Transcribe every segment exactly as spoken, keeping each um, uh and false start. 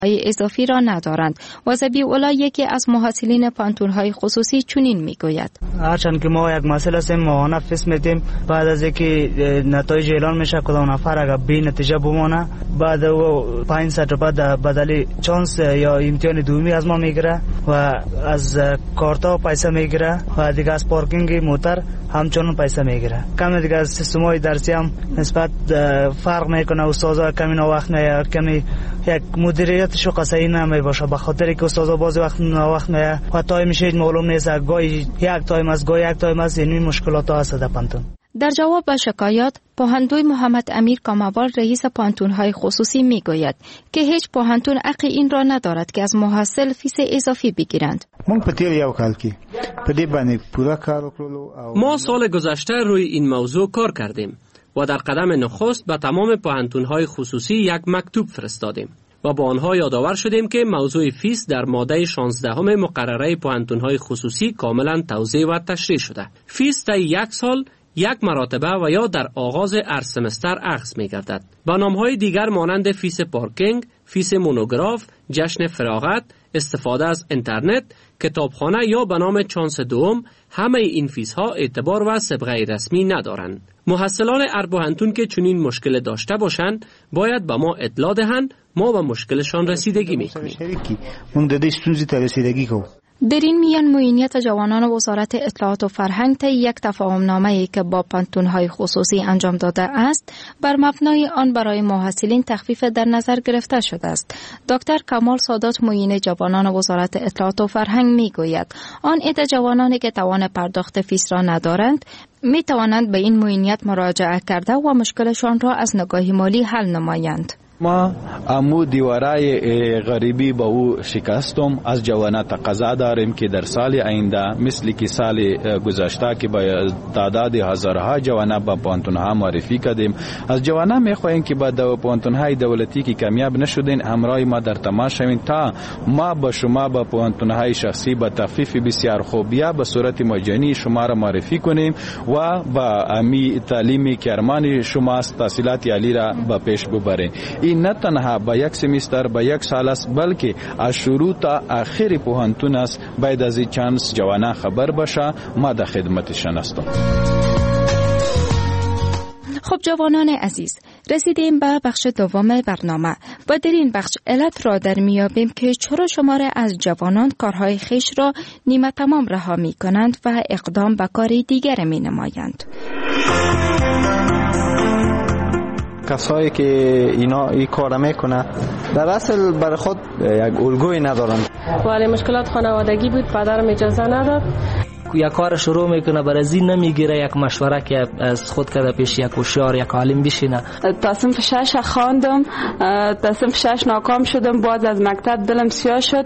اضافی را ندارند. و ذبیح‌الله یکی از محصلین پانتون‌های خصوصی چنین میگوید: هرچند که ما یک مسئله است ماهانه فیس میدیم، بعد از اینکه نتایج اعلان میشه کدام نفر اگر بی نتیجه بمانه بعد او پانصد بعد بدلی چانس یا امتحان دومی از ما میگیره و از کارتا پیسه میگیره و دیگه از پارکینگ موتر همچنان پیسه میگیره. کمی دیگه از سیستم‌های درسی هم نسبت فرق میکنه. استادا کمی وقت نه کمی یک مدیریتش قصه‌ای نمیباشه، به خاطر که استادا بعضی وقت وقت نه و تایم میشه معلوم نیست، گاهی یک تایم از گاهی یک تایم از این مشکلات ها هست در پانتون. در جواب به شکایات، پاهندوی محمد امیر کاموال رئیس پانتون‌های خصوصی میگوید که هیچ پاهنتون حق این را ندارد که از محصل فیس اضافی بگیرند. ما سال گذشته روی این موضوع کار کردیم و در قدم نخست به تمام پاهنتون‌های خصوصی یک مکتوب فرستادیم و با آنها یادآور شدیم که موضوع فیس در ماده شانزده مقرره پاهنتون‌های خصوصی کاملا توضیح و تشریح شده. فیس تا یک سال یک مراتبه و یا در آغاز هر سمستر اخذ می گردد. با نام‌های دیگر مانند فیس پارکینگ، فیس مونوگراف، جشن فراغت، استفاده از اینترنت، کتابخانه یا به نام چانس دوم، همه این فیس ها اعتبار و سابقه رسمی ندارند. محصلان هر پاهنتون که چنین مشکل داشته باشند باید به ما اطلاع دهند، ما به مشکلشان رسیدگی می‌کنیم. در این میان معینیت جوانان وزارت اطلاعات و فرهنگ طی یک تفاهم‌نامه‌ای که با پانتون‌های خصوصی انجام داده است، بر مبنای آن برای محصلین تخفیف در نظر گرفته شده است. دکتر کمال سادات معین جوانان وزارت اطلاعات و فرهنگ میگوید آن عده جوانانی که توان پرداخت فیس را ندارند می توانند به این معینیت مراجعه کرده و مشکلشان را از نگاه مالی حل نمایند. ما امو دیوارای غریبی با او شکستم. از جوانان تقاضا داریم که در سال آینده مثل که سال گذشته که با تعداد هزارها جوانان با پانتون‌ها معرفی کردیم، از جوانان میخواهیم که با دو پانتون‌های دولتی که کامیاب نشدین همراه ما در تماس شوین تا ما با شما با پانتون‌های شخصی با تخفیف بسیار خوب یا به صورت مجانی شما را معرفی کنیم و با امی تعلیمی که ارمان شما تحصیلات عالی را به پیش ببریم. این نه تنها با یک سمستر با یک سال است، بلکه از شروع تا آخر پوهنتون است. باید از این چانس جوانان خبر باشه. ما در خدمتشان هستم. خب جوانان عزیز، رسیدیم به بخش دوم برنامه و در این بخش علت را در میابیم که چرا شماره از جوانان کارهای خویش را نیمه تمام رها می کنند و اقدام به کار دیگر می نمایند. کسایی که اینا این کار میکنه در اصل برای خود یک الگوی ندارند. ولی مشکلات خانوادگی بود، پدرم اجازه نداد. یک کار شروع میکنه برای زین نمیگیره یک مشوره که از خود کرده پیش یک هوشیار یک عالم بشینه. تا صنف شش خواندم، تا صنف شش ناکام شدم، باز از مکتب دلم سیاه شد.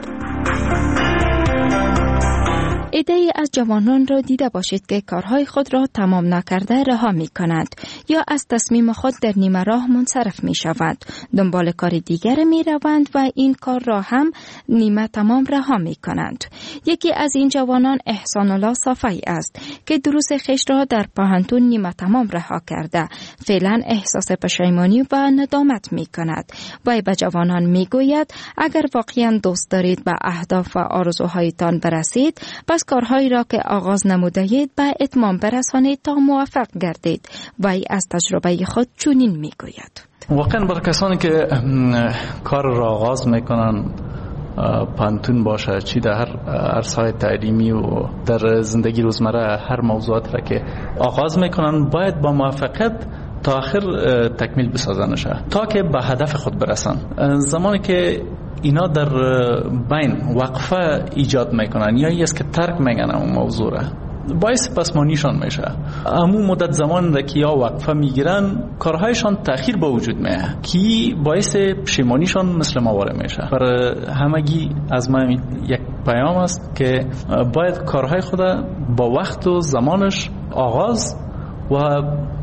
عده‌ای از جوانان را دیده باشید که کارهای خود را تمام نکرده رها می کنند یا از تصمیم خود در نیمه راه منصرف می شوند. دنبال کار دیگر می روند و این کار را هم نیمه تمام رها می کنند. یکی از این جوانان احسان الله صافی است که دروس خویش را در پاهنتون نیمه تمام رها کرده. فعلا احساس پشیمانی و ندامت می کند. و به جوانان می گوید اگر واقعا دوست دارید به اهداف و آرزوهایتان برسید، پس کارهایی را که آغاز نموده‌اید به اتمام برسانید تا موفق گردید. وی از تجربه خود چنین میگوید. واقعا برای کسانی که کار را آغاز میکنن، پانتون باشه چی در هر عرصه تعلیمی و در زندگی روزمره، هر موضوعات را که آغاز میکنن باید با موفقیت تا آخر تکمیل بسازنشه تا که به هدف خود برسن. زمانی که اینا در بین وقفه ایجاد میکنن یا است که ترک میگن اون موضوع را، باعث پسمانیشان میشه. همون مدت زمان را که یا وقفه میگیرن کارهایشان تأخیر با وجود میاد که باعث پشیمانیشان مثل مواره میشه. برای همگی از من یک پیام است که باید کارهای خود با وقت و زمانش آغاز و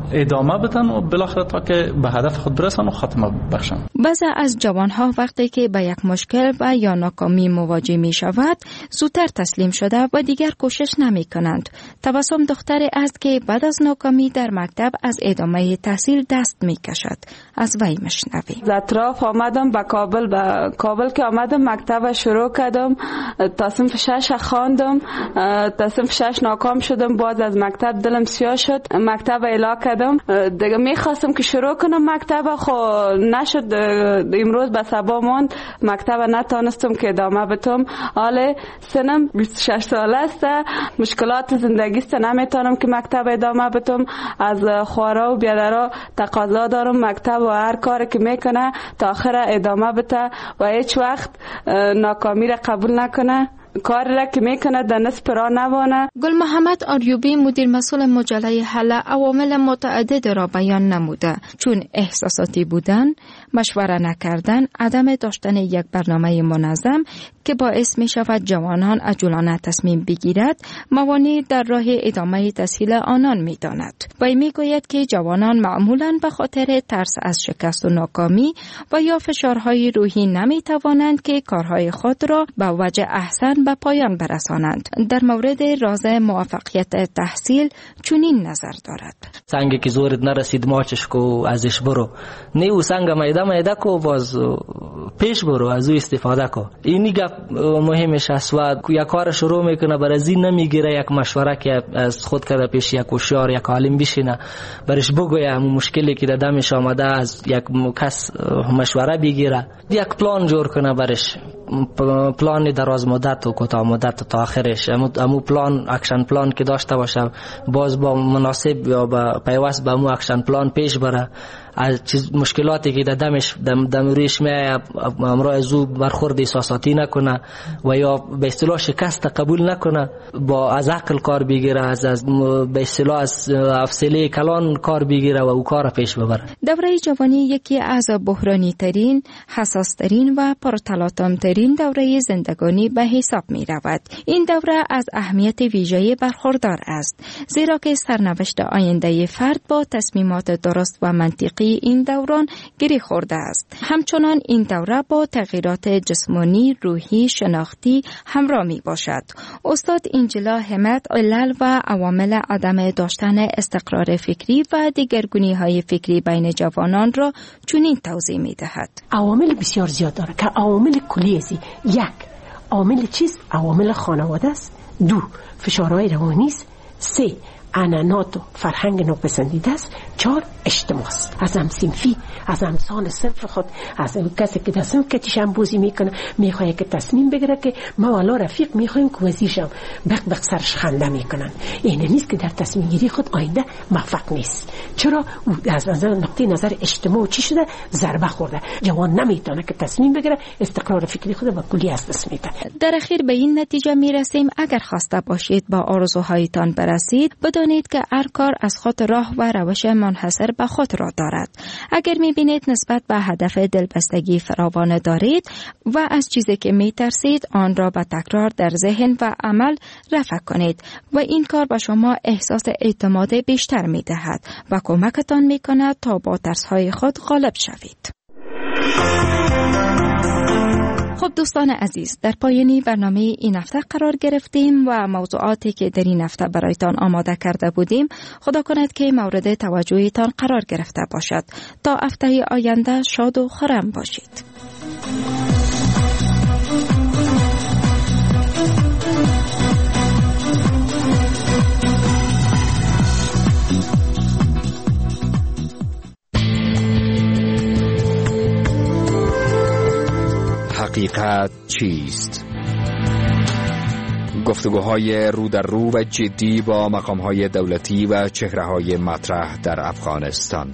ادامه بدن و بالاخره تا که به هدف خود برسن و خاتمه بخشن. بعضی از جوانها وقتی که به یک مشکل و یا ناکامی مواجه می شود زودتر تسلیم شده و دیگر کوشش نمی کنند. تبسم دختری است که بعد از ناکامی در مکتب از ادامه تحصیل دست می کشد. از وی مشنویم. اطراف آمدم به کابل، به کابل که آمدم مکتب شروع کردم، تا صنف شش خواندم، تا صنف شش ناکام شدم، باز از مکتب دلم سیاه شد، مکتب اعلا کردم. دیگه میخواستم که شروع کنم مکتب، خو نشد، امروز به سبا ماند، مکتب نتانستم که ادامه بدم. حالا سنم بیست و شش ساله است، مشکلات زندگی است، نمیتونم که مکتب ادامه بدم. از خوارا و بیادرها تقاضا دارم مکتب و هر کاری که میکنه تا آخر ادامه بده و هیچ وقت ناکامی را قبول نکنه، کار را که میکنه در نصف راه نمانه. گل محمد آریوبی مدیر مسئول مجله حل عوامل متعدد را بیان نموده، چون احساساتی بودن، مشوره نکردن، عدم داشتن یک برنامه منظم که باعث می شود جوانان عجولانه تصمیم بگیرد، موانع در راه ادامه تحصیل آنان می داند. وی می گوید که جوانان معمولاً به خاطر ترس از شکست و ناکامی و یا فشارهای روحی نمی توانند که کارهای خود را به وجه احسن به پایان برسانند. در مورد راز موفقیت تحصیل چنین نظر دارد. سنگی که زورت نرسید ماچش کو ازش برو، نه او سنگ میده میده کو باز پیش برو از او استفاده کو. اینی گپ مهمش است و یک کار شروع میکنه برای زین نمیگیره یک مشوره که از خود کرده پیش یک هوشیار یک عالم بشینه برش بگویه همون مشکلی که دمش آمده از یک کس مشوره بگیره، یک پلان جور کنه برش، پلان دراز مدت و کوتاه مدت تا آخرش، همون پلان اکشن پلان که داشته باشه، باز با مناسب یا با پیوست به همون اکشن پلان پیش بره. از چیز مشکلاتی که در دمش دم دمریش میاد امرای زو برخورد احساساتی نکنه و یا به اصطلاح شکست قبول نکنه، با از عقل کار بگیره، از از به اصطلاح از حوصله کلان کار بگیره و او کار پیش ببره. دوره جوانی یکی از بحرانی ترین، حساس ترین و پرتلاطم ترین دوره زندگانی به حساب می رود. این دوره از اهمیت ویژه‌ای برخوردار است، زیرا که سرنوشت آینده فرد با تصمیمات درست و منطقی این دوران گره خورده است. همچنان این دوره با تغییرات جسمانی، روحی، شناختی همراه می باشد. استاد انجلا همت علل و عوامل عدم داشتن استقرار فکری و دیگرگونی های فکری بین جوانان را چنین توضیح می دهد. عوامل بسیار زیاد داره که عوامل کلی است. یک، عوامل چیست؟ عوامل خانواده است. دو، فشارهای روانی است. سه، عنعنات و فرهنگ ناپسندیده است. چهار، اجتماع است. از هم صنفی، از همسان صنف خود، از کسی که در صنف کتیش هم بوزی میکنه، میخواه که تصمیم بگیره که ما والا رفیق میخوایم که وزیر شم، بق بق سرش خنده میکنن. این نیست که در تصمیم گیری خود آینده موفق نیست. چرا؟ او از نظر نقطه نظر اجتماع چی شده؟ ضربه خورده. جوان نمیتونه که تصمیم بگیره، استقرار فکری خود با کلی از دست میده. در اخیر به این نتیجه میرسیم اگر خواسته باشید با آرزوهایتان برسید، بدانید که هر کار از خود راه و روش منحصر به خود را دارد. اگر میبینید نسبت به هدف دلبستگی فراوان دارید و از چیزی که میترسید آن را به تکرار در ذهن و عمل رفع کنید و این کار به شما احساس اعتماد بیشتر میدهد و کمکتان میکند تا با ترسهای خود غالب شوید. خب دوستان عزیز، در پایانی برنامه این هفته قرار گرفتیم و موضوعاتی که در این هفته برایتان آماده کرده بودیم خدا کند که مورد توجهتان قرار گرفته باشد. تا هفته آینده شاد و خرم باشید. حقیقت چیست؟ گفتگوهای رو در رو و جدی با مقامهای دولتی و چهره‌های مطرح در افغانستان.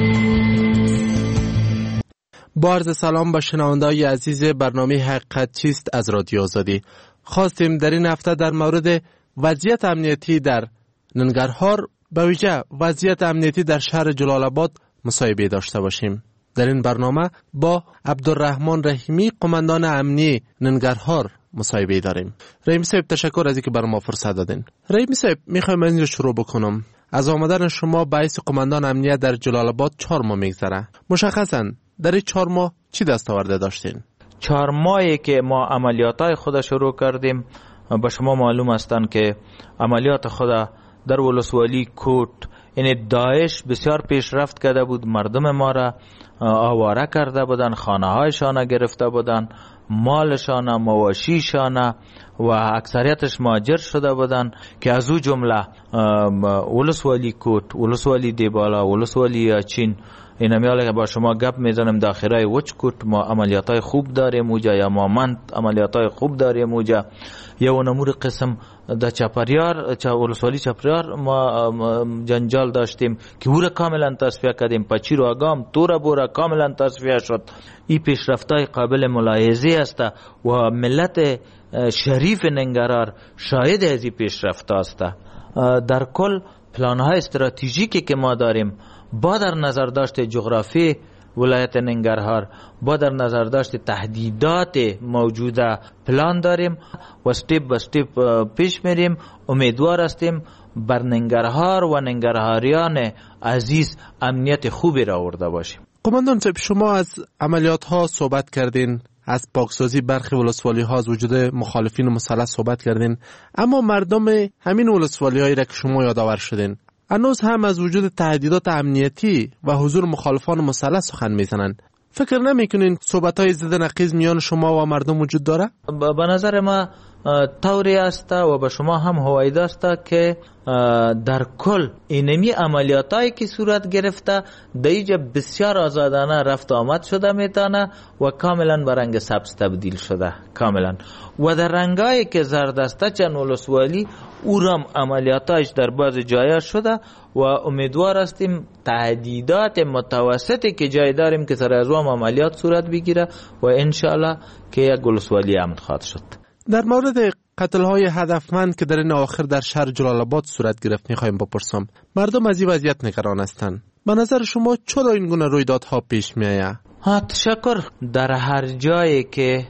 با عرض سلام به شنونده‌های عزیز برنامه حقیقت چیست از رادیو آزادی. خواستیم در این هفته در مورد وضعیت امنیتی در ننگرهار، به ویژه وضعیت امنیتی در شهر جلال آباد مصاحبه داشته باشیم. در این برنامه با عبدالرحمن رحیمی، قماندان امنی ننگرهار، مصاحبه داریم. رحیمی صاحب تشکر از اینکه برای ما فرصت دادین. رحیمی صاحب میخوایم از اینجا شروع بکنم. از آمدن شما به حیث قماندان امنیت در جلال آباد چهار ماه میگذره. مشخصاً در این چهار ماه چی دستاورده داشتین؟ چهار ماهی که ما عملیاتای خود شروع کردیم، به شما معلوم هستن که عملیات خود در ولسوالی کوت، یعنی داعش بسیار پیشرفت کرده بود، مردم ما را آواره کرده بودن، خانه هایشان گرفته بودن، مالشان، مواشیشان و اکثریتش مهاجر شده بودن که از او جمله ولسوالی کوت، ولسوالی دیبالا، ولسوالی چین. این میاله که با شما گپ میزنم داخلای وچ کوت ما عملیاتای خوب داریم اوجا، یا مامند عملیاتای خوب داریم اوجا، یا و نمور قسم در چپریار چا ولسوالی چپریار ما جنجال داشتیم که او را کاملا تصفیه کردیم. پچیر و آگام تورا بورا کاملا تصفیه شد. این پیشرفتای قابل ملاحظه است و ملت شریف ننگرهار شاهد از این پیشرفت است. در کل پلان‌های استراتژیکی که ما داریم با در نظر داشت جغرافی ولایت ننگرهار، با در نظر داشت تهدیدات موجوده پلان داریم و استیپ به استیپ پیش میریم. امیدوار هستیم بر ننگرهار و ننگرهاریان عزیز امنیت خوبی را آورده باشیم. قماندان صاحب، شما از عملیات ها صحبت کردین، از پاکسازی برخی ولسوالی ها، از وجود مخالفین مسلح صحبت کردین، اما مردم همین ولسوالی هایی را که شما یادآور شدین هنوز هم از وجود تهدیدات امنیتی و حضور مخالفان مسلح سخن میزنند. فکر نمیکنین صحبت‌های ضد نقیض میان شما و مردم وجود داره؟ به نظر ما طوری است و به شما هم هوایدا است که در کل اینمی عملیاتایی که صورت گرفته دیجا بسیار آزادانه رفت آمد شده میتونه و کاملا به رنگ سبز تبدیل شده کاملا. و در رنگایی که زرد است چند ولسوالی او رام عملیاتایش در بعض جایا شده و امیدوار هستیم تهدیدات متوسطی که جای داریم که سر از وام عملیات صورت بگیره و انشالله که یک ولسوالی امن خواهد شد. در مورد قتل‌های هدفمند که در این آخر در شهر جلال آباد صورت گرفت می‌خوایم بپرسم. مردم از این وضعیت نگران هستند. به نظر شما چرا این گونه رویدادها پیش می‌آید؟ ها تشکر. در هر جایی که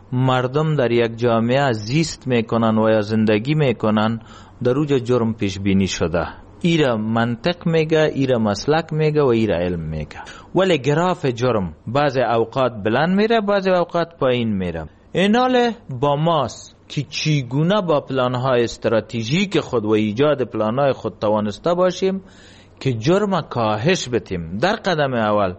مردم در یک جامعه زیست میکنن و یا زندگی میکنن در اوجا جرم پیش بینی شده. ایرا منطق میگه، ایرا مسلک میگه و ایرا علم میگه. ولی گراف جرم بعض اوقات بلند میره، بعض اوقات پایین میره. ایناله با ماست که چیگونه با پلانهای استراتژیک خود و ایجاد پلانهای خود توانسته باشیم که جرم کاهش بتیم. در قدم اول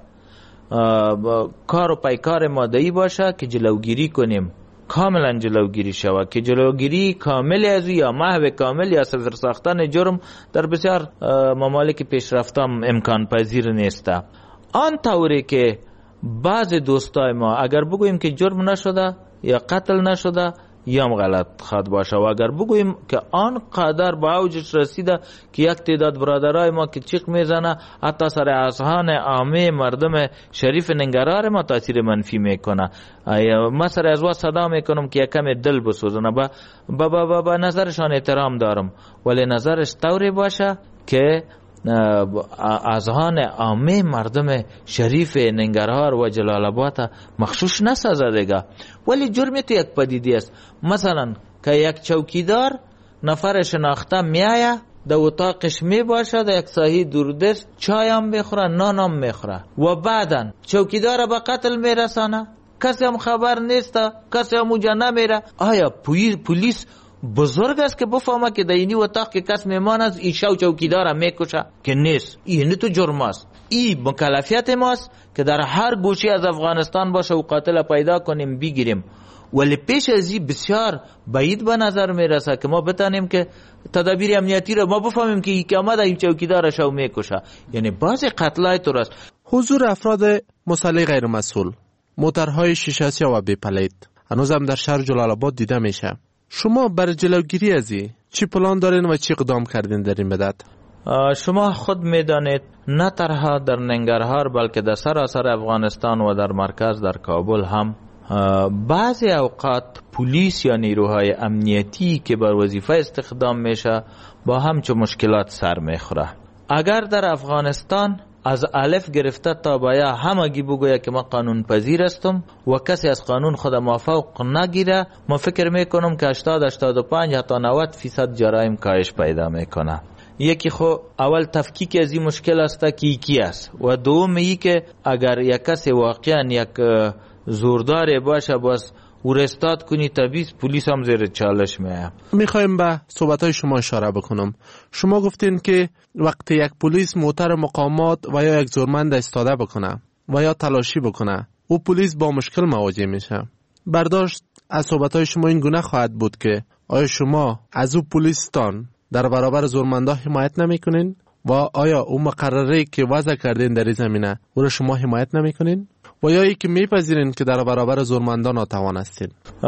کار و پیکار مادهی باشه که جلوگیری کنیم، کاملا جلوگیری شود، که جلوگیری کامل از یا محو کامل یا صفر ساختن جرم در بسیار ممالک پیشرفته امکان پذیر نیست. آن طوری که بعض دوستای ما اگر بگوییم که جرم نشده یا قتل نشده یا غلط خواهد باشه، و اگر بگوییم که آن قدر با اوجش رسیده که یک تعداد برادرای ما که چیق میزنه حتی سر اذهان عامه مردم شریف ننگرهار ما تاثیر منفی میکنه، ما سر از وا صدا میکنم که یکم دل بسوزنه. با با با, با, با نظرشان احترام دارم، ولی نظرش طوری باشه که اذهان عامه مردم شریف ننگرهار و جلال آباد مخشوش نسازه دیگه. ولی جرم تو یک پدیده است. مثلا که یک چوکیدار نفر شناخته میایه در اتاقش می باشه، در یک ساحه دوردست چای هم بخوره، نان هم میخوره و بعدا چوکیدار به قتل میرسانه، کسی هم خبر نیست، کسی هم اونجا نمیره. آیا پلیس بزرگ است که بفهمه که در اینی اتاق که کس میمان است این شو چوکیدار هم میکشه؟ که نیست. این تو جرم است. این مکلفیت ماست که در هر گوشه از افغانستان باشه و قاتل پیدا کنیم بگیریم. ولی پیش از این بسیار بعید به نظر میرسه که ما بتانیم که تدابیر امنیتی را ما بفهمیم که این که آمده این چوکیدار شو میکشه. یعنی بعضی قتلای تو راست. حضور افراد مسلح غیر مسئول، موترهای شیشه سیاه و بی پلیت هنوز هم در شهر جلال آباد دیده میشه. شما برای جلوگیری از این چی پلان دارین و چی اقدام کردین در این مدت؟ شما خود میدانید نه تنها در ننگرهار بلکه در سراسر افغانستان و در مرکز در کابل هم بعضی اوقات پلیس یا نیروهای امنیتی که بر وظیفه استخدام میشه با همچون مشکلات سر میخوره. اگر در افغانستان از الف گرفته تا به یا همگی بگوید که ما قانون پذیر هستم و کسی از قانون خود موافق نگیره، ما فکر میکنم که هشتاد هشتاد و پنج حتی نود فیصد جرایم کاهش پیدا میکنه. یکی خو اول تفکیک از این مشکل است که یکی است و دوم ای که اگر یک کسی واقعا یک زوردار باشه باز او رستاد کنی طبیعی پلیس هم زیر چالش میه. میخوایم به صحبتهای شما اشاره بکنم. شما گفتین که وقتی یک پلیس موتر مقامات و یا یک زورمند استاده بکنه و یا تلاشی بکنه او پلیس با مشکل مواجه میشه. برداشت از صحبتهای شما این گونه خواهد بود که آیا شما از او پلیستان در برابر زورمندا حمایت نمیکنین و آیا او مقرره که وضع کردین در این زمینه او را شما حمایت نمیکنین و یا ای که میپذیرین که در برابر زورمندا ناتوان هستین؟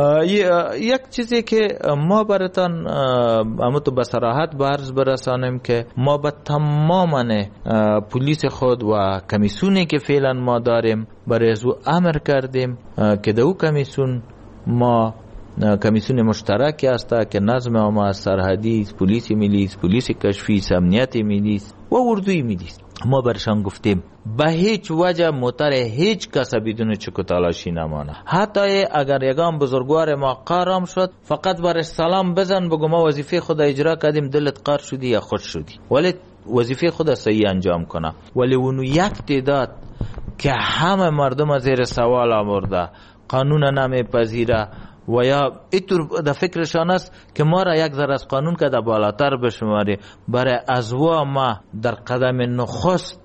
یک چیزی که ما براتان اما تو به صراحت برز برسانیم که ما به تمام پلیس خود و کمیسیونی که فعلا ما داریم برای از او امر کردیم که دو کمیسیون ما کمیسیون مشترکی است که نظم عامه سرحدی، پلیس ملی، پلیس کشفی، امنیت ملی و اردوی ملی. ما برشان گفتیم به هیچ وجه موتر هیچ کس بدون چک و تلاشی نمانه. حتی اگر یگان بزرگوار ما قارم شد فقط برش سلام بزن بگو ما وظیفه خود اجرا کردیم دلت قار شدی یا خوش شدی، ولی وظیفه خود صحیح انجام کنه. ولی اونو یک تعداد که همه مردم زیر سوال آورده، قانون نمیپذیره و یا اینطور در فکرشان است که ما را یک ذره از قانون که در بالاتر بشماری. برای از و ما در قدم نخست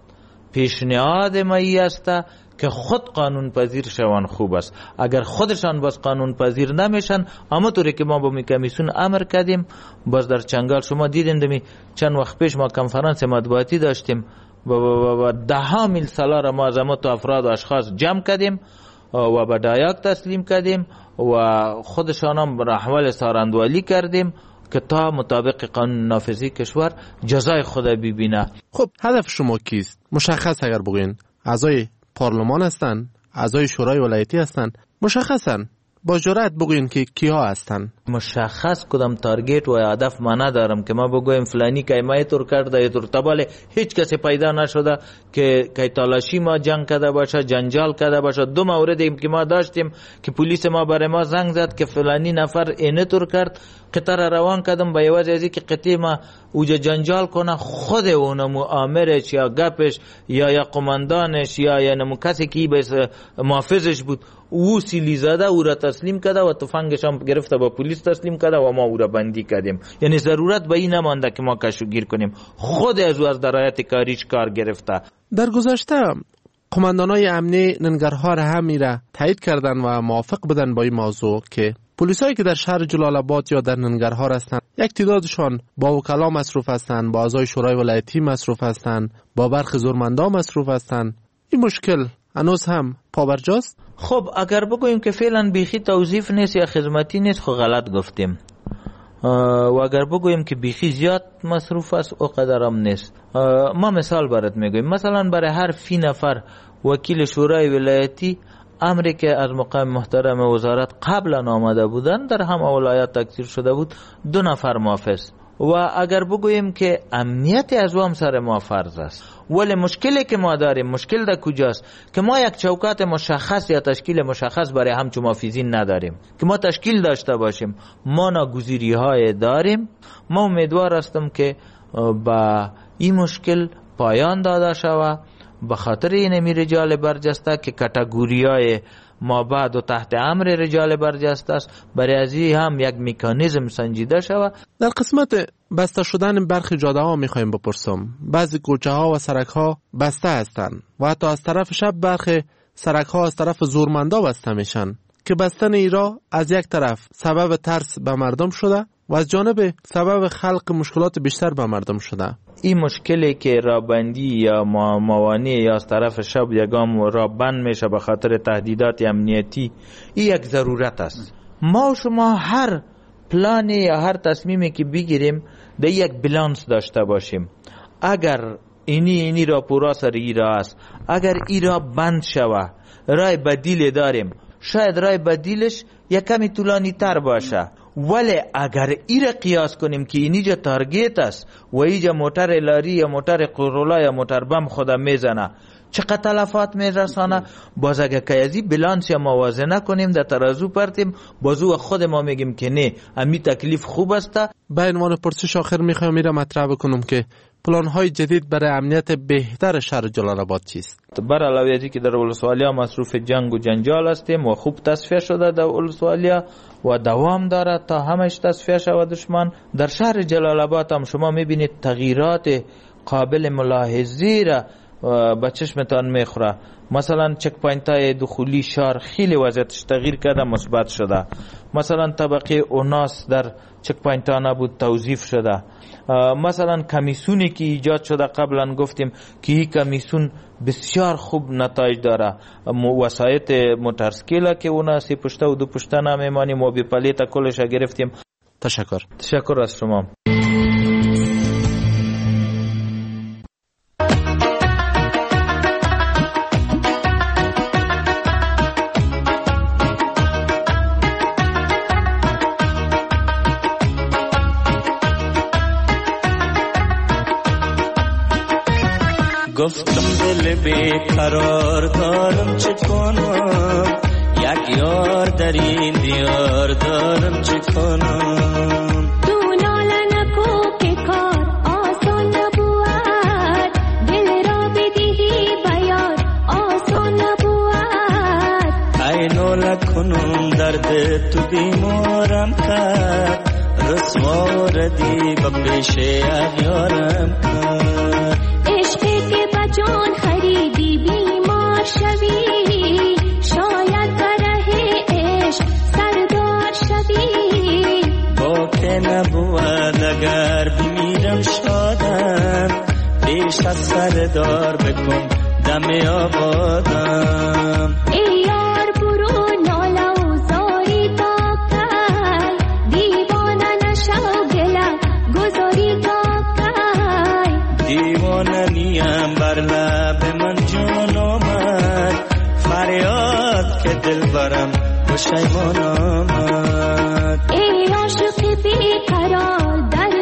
پیشنهاد ما ای است که خود قانون پذیر شوان خوب است. اگر خودشان باز قانون پذیر نمیشن، اما طوری که ما با می کمیسیون امر کردیم، باز در چنگال شما دیدین دمی چند وقت پیش ما کنفرانس مطبوعاتی داشتیم و, و, و ده ها میل سالار ما از تو افراد و اشخاص جمع کردیم و به دایاک تسلیم کردیم و خودشان هم احوال سارندوالی کردیم که تا مطابق قانون نافذی کشور جزای خود ببینه. خب هدف شما کیست؟ مشخص اگر بگوین اعضای پارلمان هستن، اعضای شورای ولایتی هستن، مشخصن با جرأت بگوین که کیها هستن. مشخص کدام تارگت و هدف ما ندارم که ما بگویم فلانی که ما اینطور کرده اینطور. تباله هیچ کسی پیدا نشده که که تالاشی ما جنگ کرده باشه، جنجال کرده باشه. دو موردی که ما داشتیم که پلیس ما برای ما زنگ زد که فلانی نفر اینطور کرد، قطار روان کردم به یواز ازی که قطعی ما اوجا جنجال کنه، خود اونمو آمرش یا گپش یا یا قماندانش یا یا نمو کسی که بس محافظش بود او سیلی زده او را تسلیم کرده و تفنگش هم گرفته با پلیس تسلیم کرده و ما او را بندی کردیم. یعنی ضرورت به این نمانده که ما کشوگیر کنیم، خود از او از درایت کاریش کار گرفته. در گذشته قماندانای امنی ننگرهار هم میره تایید کردن و موافق بدن با این موضوع که پلیسایی که در شهر جلال آباد یا در ننگرهار هستند یک تعدادشان با وکلا مصروف هستند، با اعضای شورای ولایتی مصروف هستند، با برخی زورمندا مصروف هستند. این مشکل هنوز هم پابرجاست؟ خب اگر بگوییم که فعلا بیخی توظیف نیست یا خدمتی نیست خب غلط گفتیم، و اگر بگوییم که بیخی زیاد مصروف است او قدرم نیست. ما مثال برات میگویم، مثلا برای هر فی نفر وکیل شورای ولایتی امری که از مقام محترم وزارت قبلا آمده بودن در هم ولایت تکثیر شده بود، دو نفر محافظ. و اگر بگوییم که امنیت از وام سر ما فرض است، ولی مشکلی که ما داریم مشکل در کجاست که ما یک چوکات مشخص یا تشکیل مشخص برای همچون محافظین نداریم که ما تشکیل داشته باشیم. ما ناگزیری های داریم. ما امیدوار هستم که با این مشکل پایان داده شود به خاطر این رجال برجسته که کاتگوری های ما بعد و تحت امر رجال برجسته است، برای ازی هم یک مکانیزم سنجیده شود. در قسمت بسته شدن برخی جاده ها میخوایم بپرسم. بعضی کوچه ها و سرک ها بسته هستند و حتی از طرف شب برخی سرک ها از طرف زورمندا بسته میشن که بستن ایرا از یک طرف سبب ترس به مردم شده و از جانب سبب خلق مشکلات بیشتر به مردم شده. این مشکلی که رابندی یا موانع یا از طرف شب یگام را بند میشه به خاطر تهدیدات امنیتی، این یک ضرورت است. ما و شما هر پلانی یا هر تصمیمی که بگیریم در یک بلانس داشته باشیم. اگر اینی اینی را پورا سر ای را است، اگر ای را بند شوه رای بدیل داریم، شاید رای بدیلش یک کمی طولانی تر باشه، ولی اگر ای را قیاس کنیم که اینجا تارگت است و اینجا موتر لاری یا موتر قرولا یا موتر بم خود میزنه، چقدر تلفات میرسانه. باز اگه که ازی بلانس یا موازنه کنیم در ترازو پرتیم، بازو خود ما میگیم که نه امی تکلیف خوب است. به عنوان پرسش آخر میخوام میرم مطرح بکنم که پلان های جدید برای امنیت بهتر شهر جلال آباد چیست؟ بر علاوه ازی که در ولسوالیا مصروف جنگ و جنجال هستیم و خوب تصفیه شده در ولسوالیا و دوام داره تا همش تصفیه شود دشمن، در شهر جلال آباد هم شما میبینید تغییرات قابل ملاحظی را به چشمتان میخوره. مثلا چک پوینت های دخولی شهر خیلی وضعیتش تغییر کرده، مثبت شده. مثلا طبقه اوناس در چک پوینت ها نبود، توظیف شده. مثلا کمیسونی که ایجاد شده قبلا گفتیم که این کمیسون بسیار خوب نتایج داره. وسایت موترسکیل که اونا سی پشته و دو پشته نمیمانیم و بی پلیت کلش گرفتیم. تشکر. تشکر از شما. گفتم دل بیقرار دارم چه کنم، یک یار در این دیار دارم چه کنم. تو ناله نکو که کار آسان نبود، دل را بدهی بیار آسان نبود. ای ناله کنم درد تو بیمارم کرد، رسوا ردی با پیش اغیارم کرد. جان خریدی بیمار شوی، شاید بره عشق سردار شوی. با که نبود اگر بمیرم شادم، پیش از سردار بکن دم آبادم. ای یار برو ناله و زاری تا کی، دیوانه نشو گله گذاری تا کی. دیوانه نیم بر لب من جان آمد، فریاد که دل برم پشیمان آمد. ای عاشق بیقرار در